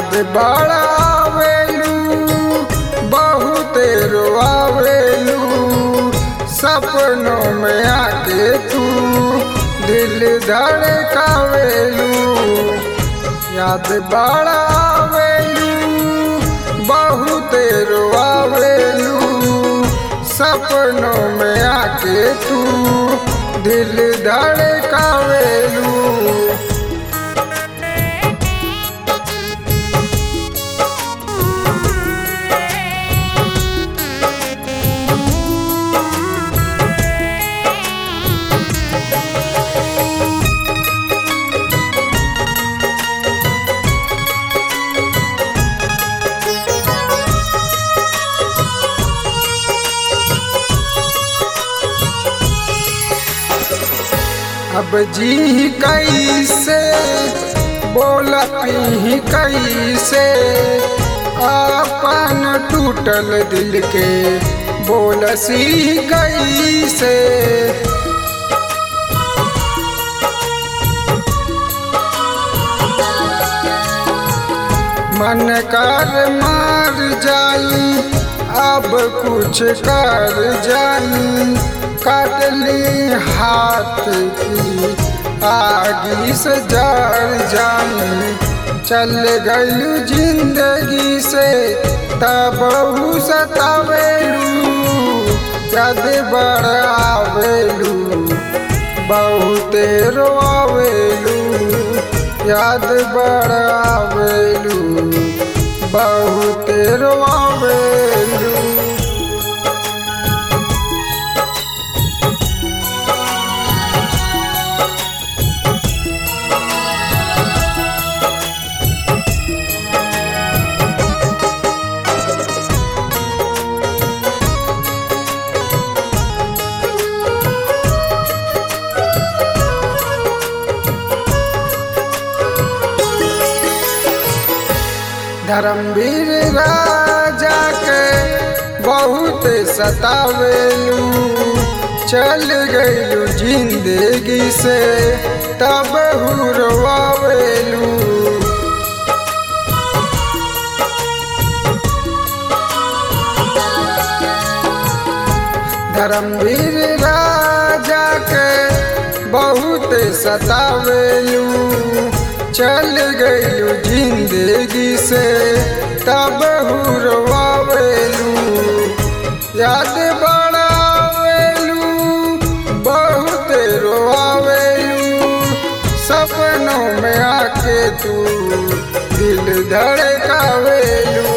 याद बड़ा आवेलू बहुत रोआवेलू सपनों में आके तू दिल धड़कावेलू। याद बड़ा आवेलू बहुत रोआवेलू सपनों में आके तू दिल धड़कावेलू। अब जी कैसे बोला पी कैसे अपन टूटल दिल के बोलसी कैसे। मन कर मार जाई अब कुछ कर जाई काट ली हाथ की आगी से जर जानी। चल गईलू जिंदगी से तब सतावेलू याद बड़ा आवेलू बहुत रोआवेलू। याद बड़ा आवेलू बहुत रोआवेलू। धर्मवीर राजा के बहुत सतावेलू चल गईलू जिंदगी से तब रोआवेलू। धर्मवीर राजा के बहुत सतावेलू चल गईलू जिंदगी से तब रोआवेलू। याद बड़ा आवेलू बहुत रोआवेलू सपनों में आके तू दिल धड़कावेलू।